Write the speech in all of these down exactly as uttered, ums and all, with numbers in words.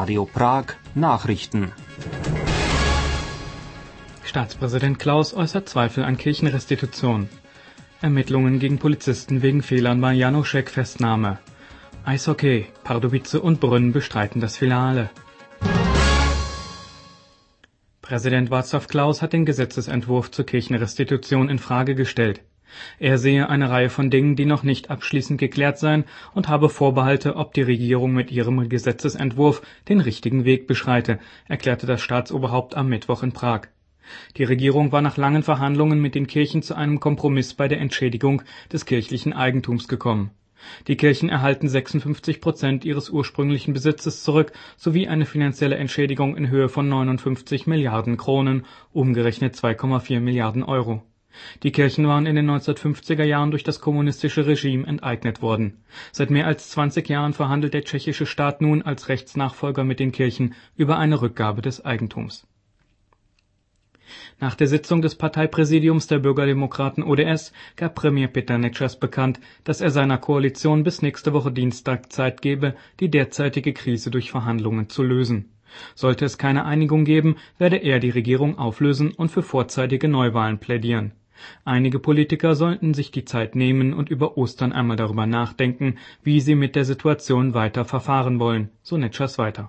Radio Prag Nachrichten. Staatspräsident Klaus äußert Zweifel an Kirchenrestitution. Ermittlungen gegen Polizisten wegen Fehlern bei Jánošek-Festnahme. Eishockey, Pardubice und Brünn bestreiten das Finale. Präsident Václav Klaus hat den Gesetzesentwurf zur Kirchenrestitution in Frage gestellt. Er sehe eine Reihe von Dingen, die noch nicht abschließend geklärt seien, und habe Vorbehalte, ob die Regierung mit ihrem Gesetzesentwurf den richtigen Weg beschreite, erklärte das Staatsoberhaupt am Mittwoch in Prag. Die Regierung war nach langen Verhandlungen mit den Kirchen zu einem Kompromiss bei der Entschädigung des kirchlichen Eigentums gekommen. Die Kirchen erhalten sechsundfünfzig Prozent ihres ursprünglichen Besitzes zurück sowie eine finanzielle Entschädigung in Höhe von neunundfünfzig Milliarden Kronen, umgerechnet zwei Komma vier Milliarden Euro. Die Kirchen waren in den neunzehnhundertfünfziger Jahren durch das kommunistische Regime enteignet worden. Seit mehr als zwanzig Jahren verhandelt der tschechische Staat nun als Rechtsnachfolger mit den Kirchen über eine Rückgabe des Eigentums. Nach der Sitzung des Parteipräsidiums der Bürgerdemokraten O D S gab Premier Peter Nečas bekannt, dass er seiner Koalition bis nächste Woche Dienstag Zeit gebe, die derzeitige Krise durch Verhandlungen zu lösen. Sollte es keine Einigung geben, werde er die Regierung auflösen und für vorzeitige Neuwahlen plädieren. Einige Politiker sollten sich die Zeit nehmen und über Ostern einmal darüber nachdenken, wie sie mit der Situation weiter verfahren wollen, so Nečas weiter.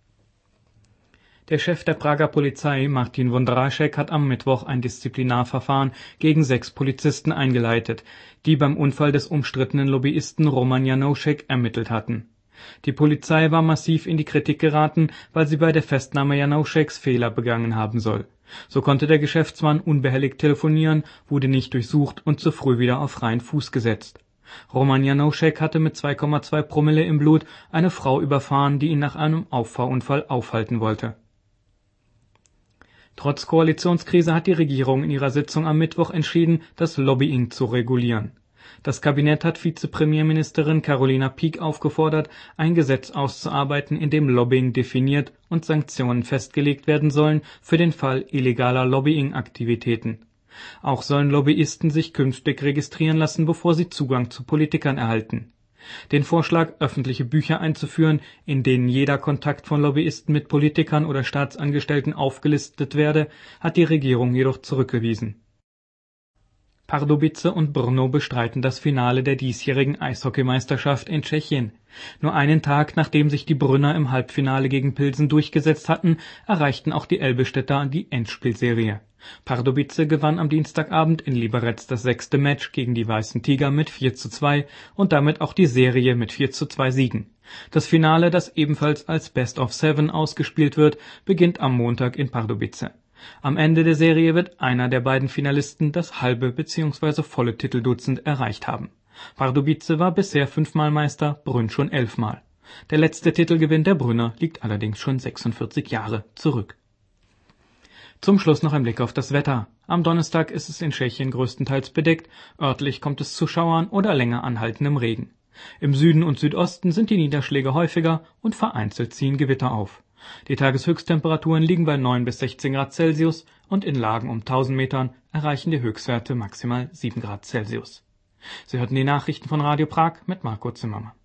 Der Chef der Prager Polizei, Martin Vondrašek, hat am Mittwoch ein Disziplinarverfahren gegen sechs Polizisten eingeleitet, die beim Unfall des umstrittenen Lobbyisten Roman Jánošek ermittelt hatten. Die Polizei war massiv in die Kritik geraten, weil sie bei der Festnahme Jánošeks Fehler begangen haben soll. So konnte der Geschäftsmann unbehelligt telefonieren, wurde nicht durchsucht und zu früh wieder auf freien Fuß gesetzt. Roman Jánošek hatte mit zwei Komma zwei Promille im Blut eine Frau überfahren, die ihn nach einem Auffahrunfall aufhalten wollte. Trotz Koalitionskrise hat die Regierung in ihrer Sitzung am Mittwoch entschieden, das Lobbying zu regulieren. Das Kabinett hat Vizepremierministerin Carolina Pieck aufgefordert, ein Gesetz auszuarbeiten, in dem Lobbying definiert und Sanktionen festgelegt werden sollen für den Fall illegaler Lobbying-Aktivitäten. Auch sollen Lobbyisten sich künftig registrieren lassen, bevor sie Zugang zu Politikern erhalten. Den Vorschlag, öffentliche Bücher einzuführen, in denen jeder Kontakt von Lobbyisten mit Politikern oder Staatsangestellten aufgelistet werde, hat die Regierung jedoch zurückgewiesen. Pardubice und Brno bestreiten das Finale der diesjährigen Eishockeymeisterschaft in Tschechien. Nur einen Tag, nachdem sich die Brünner im Halbfinale gegen Pilsen durchgesetzt hatten, erreichten auch die Elbestädter die Endspielserie. Pardubice gewann am Dienstagabend in Liberec das sechste Match gegen die Weißen Tiger mit vier zu zwei und damit auch die Serie mit vier zu zwei Siegen. Das Finale, das ebenfalls als Best of Seven ausgespielt wird, beginnt am Montag in Pardubice. Am Ende der Serie wird einer der beiden Finalisten das halbe bzw. volle Titeldutzend erreicht haben. Pardubice war bisher fünfmal Meister, Brünn schon elfmal. Der letzte Titelgewinn der Brünner liegt allerdings schon sechsundvierzig Jahre zurück. Zum Schluss noch ein Blick auf das Wetter. Am Donnerstag ist es in Tschechien größtenteils bedeckt, örtlich kommt es zu Schauern oder länger anhaltendem Regen. Im Süden und Südosten sind die Niederschläge häufiger und vereinzelt ziehen Gewitter auf. Die Tageshöchsttemperaturen liegen bei neun bis sechzehn Grad Celsius und in Lagen um tausend Metern erreichen die Höchstwerte maximal sieben Grad Celsius. Sie hörten die Nachrichten von Radio Prag mit Marco Zimmermann.